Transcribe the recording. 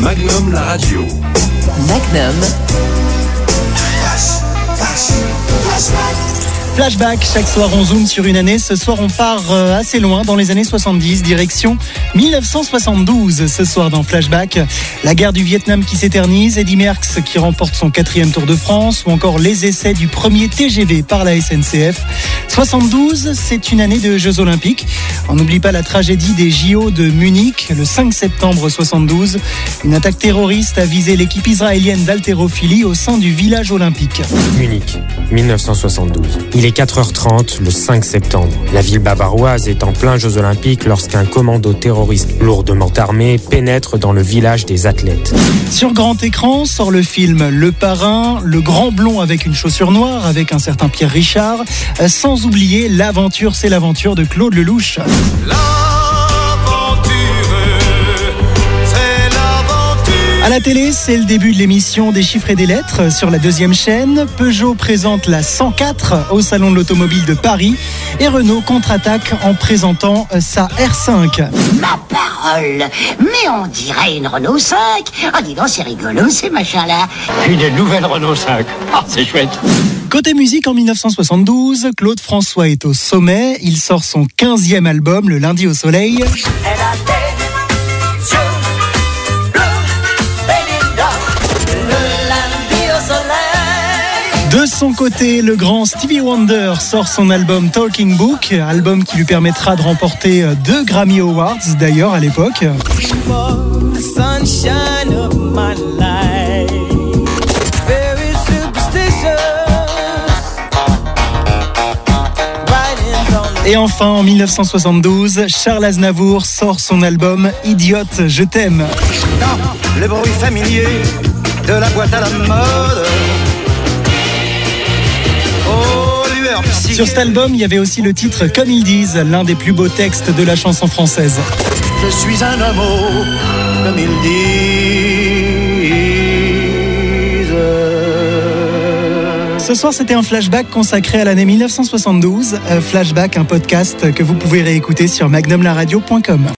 Magnum la radio. Magnum. Flashback, chaque soir on zoome sur une année. Ce soir on part assez loin dans les années 70, direction 1972. Ce soir dans Flashback, la guerre du Vietnam qui s'éternise, Eddy Merckx qui remporte son 4e Tour de France ou encore les essais du premier TGV par la SNCF. 72, c'est une année de Jeux Olympiques. On n'oublie pas la tragédie des JO de Munich le 5 septembre 72. Une attaque terroriste a visé l'équipe israélienne d'haltérophilie au sein du village olympique. Munich, 1972. Il est 4h30 le 5 septembre. La ville bavaroise est en plein Jeux Olympiques lorsqu'un commando terroriste lourdement armé pénètre dans le village des athlètes. Sur grand écran sort le film Le Parrain, le grand blond avec une chaussure noire avec un certain Pierre Richard, sans oublier L'aventure, c'est l'aventure de Claude Lelouch. À la télé, c'est le début de l'émission des chiffres et des lettres sur la 2e chaîne. Peugeot présente la 104 au Salon de l'Automobile de Paris et Renault contre-attaque en présentant sa R5. Ma parole, mais on dirait une Renault 5. Oh dis donc, c'est rigolo ces machins-là. Une nouvelle Renault 5. Ah, c'est chouette. Côté musique, en 1972, Claude François est au sommet. Il sort son 15e album, Le Lundi au Soleil. De son côté, le grand Stevie Wonder sort son album Talking Book, album qui lui permettra de remporter 2 Grammy Awards d'ailleurs à l'époque. Et enfin, en 1972, Charles Aznavour sort son album Idiote, je t'aime. Dans le bruit familier de la boîte à la mode. Sur cet album, il y avait aussi le titre Comme ils disent, l'un des plus beaux textes de la chanson française. Je suis un homme, comme ils disent. Ce soir, c'était un flashback consacré à l'année 1972. Flashback, un podcast que vous pouvez réécouter sur magnumlaradio.com.